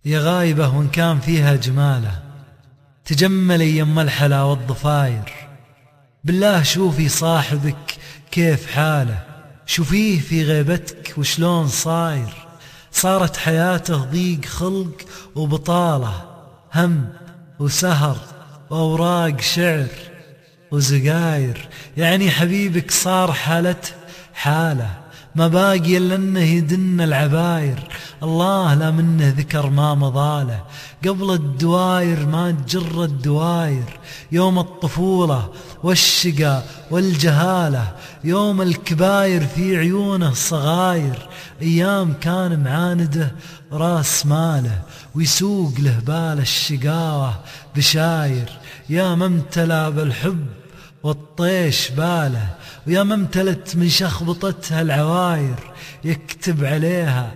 يا غايبة وإن كان فيها جماله، تجملي يم الحلا والضفاير. بالله شوفي صاحبك كيف حاله، شوفيه في غيبتك وشلون صاير. صارت حياته ضيق خلق وبطالة، هم وسهر وأوراق شعر وزقاير. يعني حبيبك صار حالته حاله، ما باقي إلا أنه يدن العباير. الله لا منه ذكر ما مضاله، قبل الدواير ما تجر الدواير. يوم الطفولة والشقا والجهالة، يوم الكباير في عيونه صغاير. أيام كان معانده راس ماله، ويسوق له بال الشقاوة بشاير. يا ممتلى بالحب والطيش باله، ويا ممتلت من شخبطتها العواير. يكتب عليها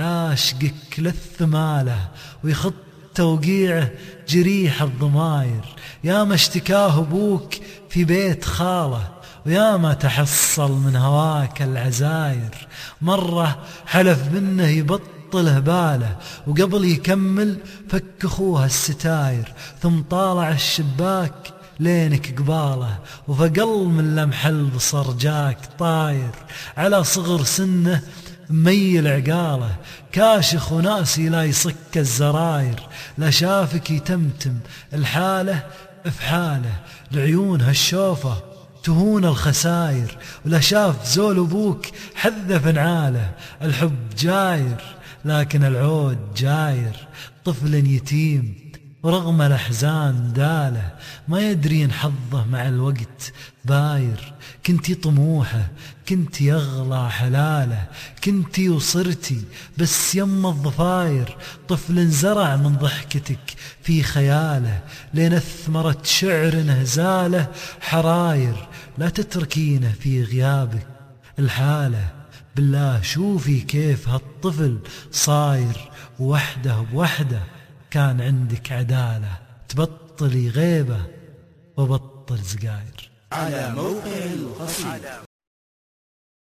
عاشقك للثماله، ويخط توقيعه جريح الضماير. يا ما اشتكاه ابوك في بيت خاله، ويا ما تحصل من هواك العزاير. مرة حلف منه يبطله باله، وقبل يكمل فك اخوها الستاير. ثم طالع الشباك لينك قباله، وفقل من لمح البصر جاك طاير. على صغر سنه ميل عقاله، كاشخ وناسي لا يصك الزراير. لا شافك يتمتم الحاله في حاله، لعيون هالشوفه تهون الخساير. ولا شاف زول ابوك حذف نعاله. الحب جاير لكن العود جاير، طفل يتيم ورغم الأحزان داله. ما يدري إن حظه مع الوقت باير. كنتي طموحه، كنتي أغلى حلاله، كنتي وصرتي بس يم الضفاير. طفل زرع من ضحكتك في خياله، لين أثمرت شعر نهزاله حراير. لا تتركينه في غيابك الحالة، بالله شوفي كيف هالطفل صاير. وحده بوحده كان عندك عدالة، تبطلي غيبة وبطل زقاير. على موقع القصيد.